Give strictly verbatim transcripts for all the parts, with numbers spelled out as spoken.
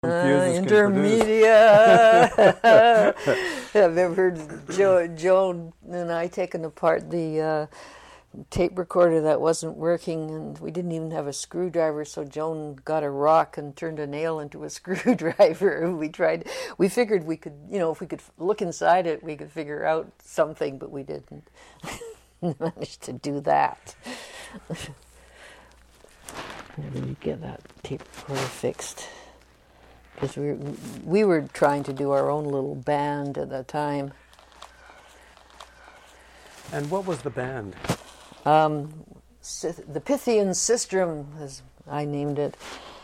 Uh, intermedia. I've ever heard Joe, Joan and I taking apart the uh, tape recorder that wasn't working, and we didn't even have a screwdriver. So Joan got a rock and turned a nail into a screwdriver. We tried. We figured we could, you know, if we could look inside it, we could figure out something, but we didn't manage to do that. How did we get that tape recorder fixed? Because we were, we were trying to do our own little band at the time. And what was the band? Um, the Pythian Sistrum, as I named it.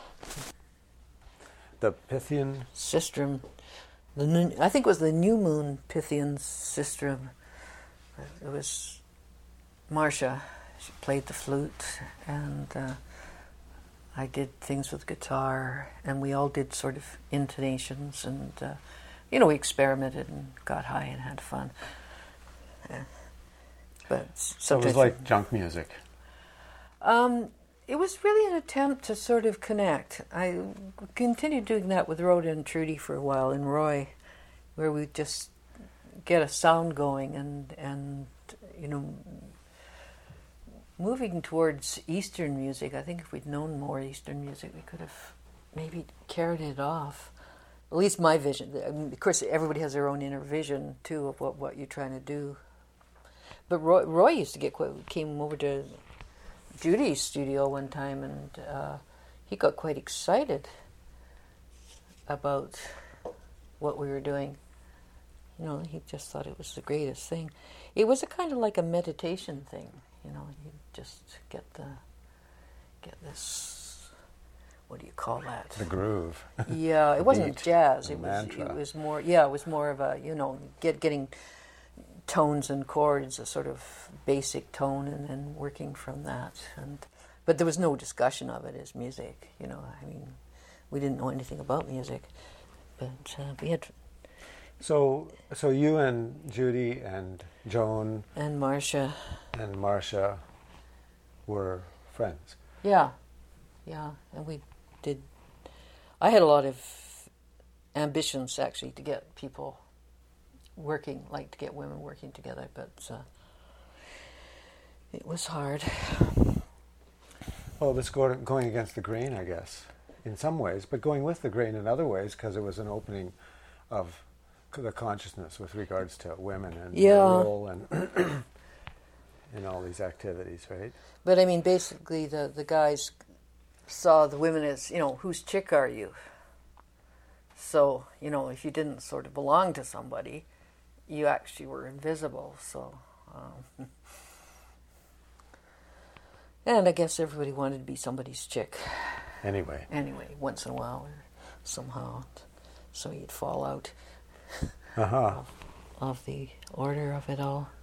The Pythian? Sistrum. The new, I think it was the New Moon Pythian Sistrum. It was Marcia. She played the flute, and uh, I did things with guitar, and we all did sort of intonations, and uh, you know, we experimented and got high and had fun. Yeah. But so it was like junk music. Um, it was really an attempt to sort of connect. I continued doing that with Rhoda and Trudy for a while in Roy, where we just get a sound going, and and you know. Moving towards Eastern music, I think if we'd known more Eastern music, we could have maybe carried it off. At least my vision. I mean, of course, everybody has their own inner vision, too, of what, what you're trying to do. But Roy, Roy used to get quite, came over to Judy's studio one time, and uh, he got quite excited about what we were doing. You know, he just thought it was the greatest thing. It was a kind of like a meditation thing. You know, you just get the, get this, what do you call that? The groove. Yeah, it wasn't beat, jazz. It was, mantra. it was more, yeah, it was more of a, you know, get getting tones and chords, a sort of basic tone, and then working from that. And but there was no discussion of it as music. You know, I mean, we didn't know anything about music, but uh, we had. So, so you and Judy and Joan and Marcia and Marcia were friends. Yeah, yeah, and we did. I had a lot of ambitions actually to get people working, like to get women working together, but uh, it was hard. Well, it was going against the grain, I guess, in some ways, but going with the grain in other ways, because it was an opening of the consciousness with regards to women and yeah. their role and in all these activities, right? But I mean, basically, the the guys saw the women as, you know, whose chick are you? So, you know, if you didn't sort of belong to somebody, you actually were invisible. So, um, and I guess everybody wanted to be somebody's chick. Anyway. Anyway, once in a while, or somehow, so you'd fall out. Uh-huh. Of, of the order of it all.